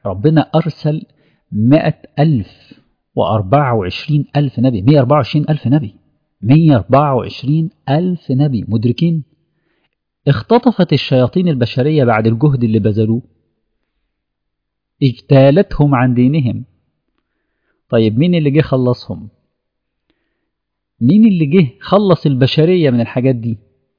ربنا أرسل 124,000 نبي. 124,000 نبي. 124,000 نبي، مدركين؟ اختطفت الشياطين البشرية بعد الجهد اللي بذلوه، اجتالتهم عن دينهم. طيب مين اللي جه خلصهم؟ مين اللي جه خلص البشرية من الحاجات دي؟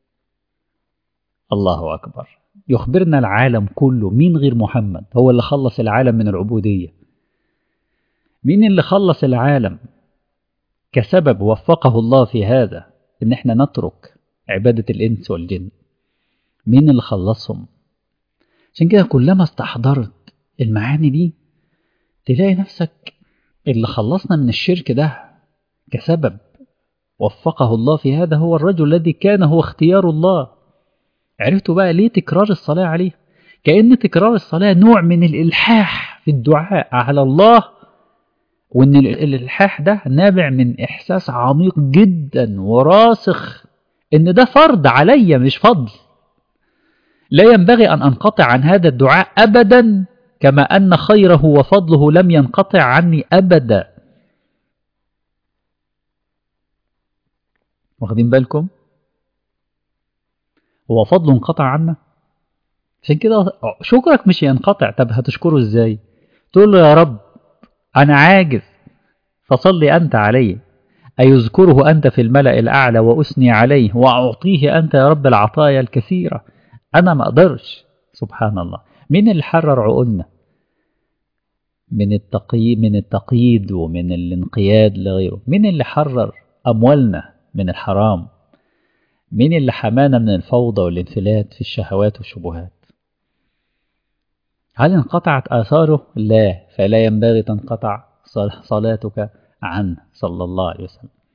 الله أكبر. يخبرنا العالم كله مين غير محمد هو اللي خلص العالم من العبودية. مين اللي خلص العالم كسبب وفقه الله في هذا إن احنا نترك عبادة الإنس والجن؟ مين اللي خلصهم؟ عشان كده كلما استحضرت المعاني دي تلاقي نفسك اللي خلصنا من الشرك ده كسبب وفقه الله في هذا هو الرجل الذي كان هو اختيار الله. عرفتوا بقى ليه تكرار الصلاة عليه؟ كأن تكرار الصلاة نوع من الإلحاح في الدعاء على الله، وإن الإلحاح ده نابع من إحساس عميق جدا وراسخ إن ده فرض عليا مش فضل. لا ينبغي أن أنقطع عن هذا الدعاء أبدا، كما أن خيره وفضله لم ينقطع عني أبدا. واخدين بالكم؟ هو فضله انقطع عنا؟ عشان كده شكرك مش ينقطع. طب هتشكره ازاي؟ تقول له يا رب أنا عاجز فصلي أنت عليه، أيذكره أنت في الملأ الأعلى وأثني عليه وأعطيه أنت يا رب العطايا الكثيرة، أنا ما أقدرش. سبحان الله. مين اللي حرر عقولنا من التقييد ومن الانقياد لغيره؟ مين اللي حرر أموالنا من الحرام؟ مين اللي حمانا من الفوضى والانفلات في الشهوات والشبهات؟ هل انقطعت آثاره؟ لا، فلا ينبغي تنقطع صلاتك عنه صلى الله عليه وسلم.